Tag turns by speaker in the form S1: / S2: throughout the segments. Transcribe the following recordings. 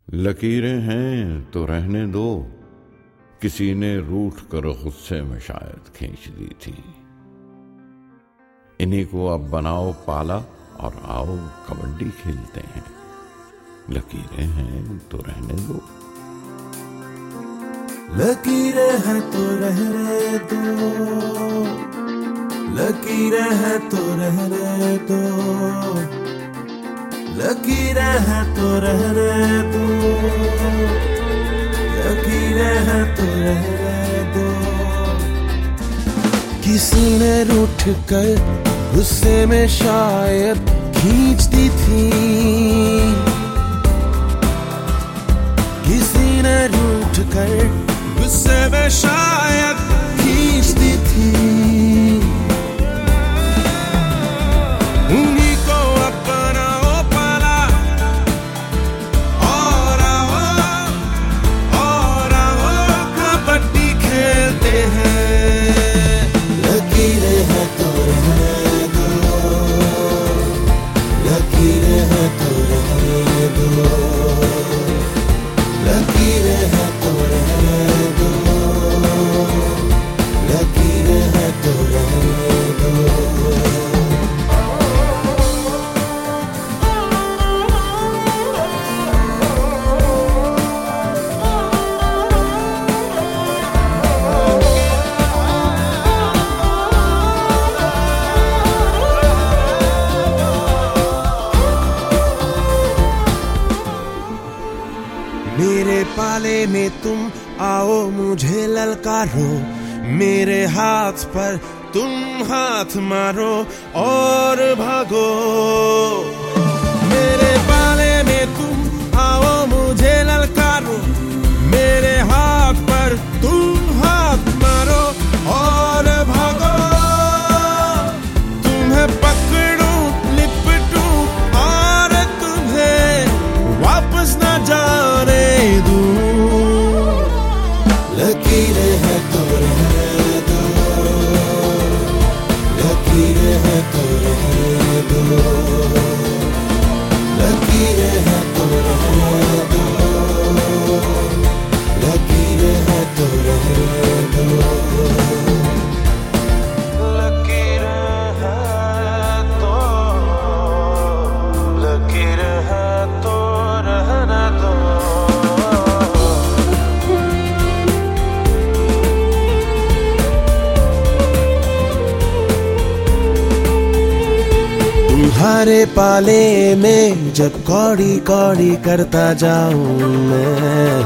S1: लकीरें हैं तो रहने दो, किसी ने रूठ कर गुस्से में शायद खींच दी थी। इन्हीं को अब बनाओ पाला और आओ कबड्डी खेलते हैं। लकीरें हैं तो रहने दो।
S2: लकीरें हैं तो रहने दो, लकीरें हैं तो रहने दो, लकीरें हैं तो रहने दो, लकीरें हैं तो रहने दो। किसी ने रूठ कर गुस्से में शायद खींच दी थी, किसी ने रूठ कर गुस्से में शायद खींच दी थी। उन्हीं को अपना ओ पाला और आओ कबड्डी खेलते हैं। लकीरें हैं तो रहने दो, लकीरें हैं तो रहने दो, लकीरें हैं तो रहने दो, लकीरें हैं तो रहने दो। मेरे पाले में तुम आओ मुझे ललकारो, मेरे हाथ पर तुम हाथ मारो और भागो। मेरे पाले में तुम आओ मुझे ललकारो, मेरे हाथ पर तुम हाथ मारो और भागो। तुम्हें पकड़ूं लिपटूं और तुम्हें वापस न जाने दूं। लकीरें हैं तो रहने दो, लकीरें हैं तो रहने दो, लकीरें हैं तो रहने दो, लकीरें हैं तो रहने दो। लकीरें हैं तो, लकीरें हैं तो रहने दो। तुम्हारे पाले में जब कौड़ी कौड़ी करता जाऊं मैं,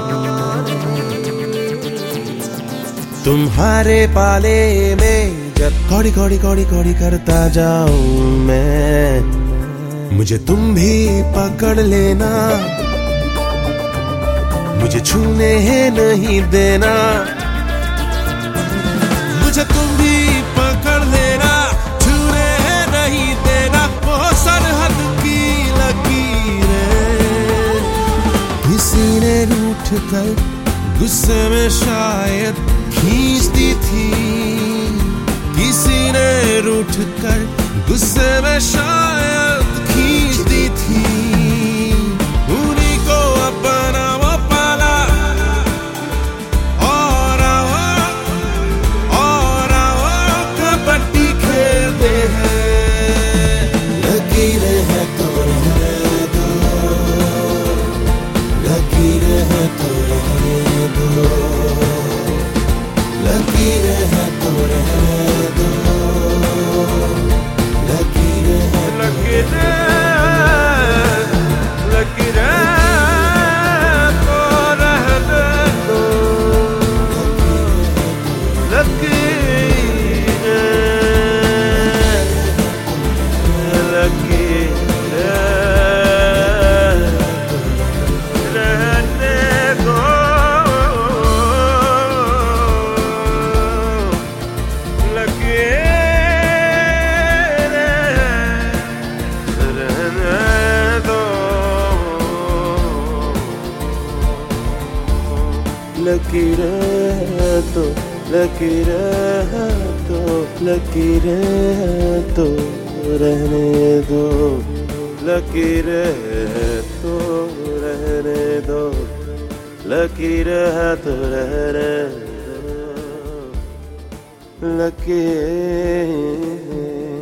S2: तुम्हारे पाले में जब कौड़ी कौड़ी कौड़ी कौड़ी करता जाऊं मैं, मुझे तुम भी पकड़ लेना, मुझे छूने नहीं देना, मुझे तुम भी पकड़ लेना, छूने नहीं देना। वो सरहद की लकीरें किसी ने रूठ कर गुस्से में शायद खींच दी थी, किसी ने रूठ कर गुस्से में शायद खींच दी थी। उन्हीं को अपना वो पाला और आओ कबड्डी खेलते हैं। लकीरें हैं तो रहने दो, लकीरें हैं तो रहने दो, लकीरें हैं तो रहने दो, लकीरें हैं लकीरें तो रहने दो, लकीरें तो, लकीरें तो, लकीरें तो रहने दो, लकीरें तो रहने रहने दो, लकीर है तो रहने दो, लकीर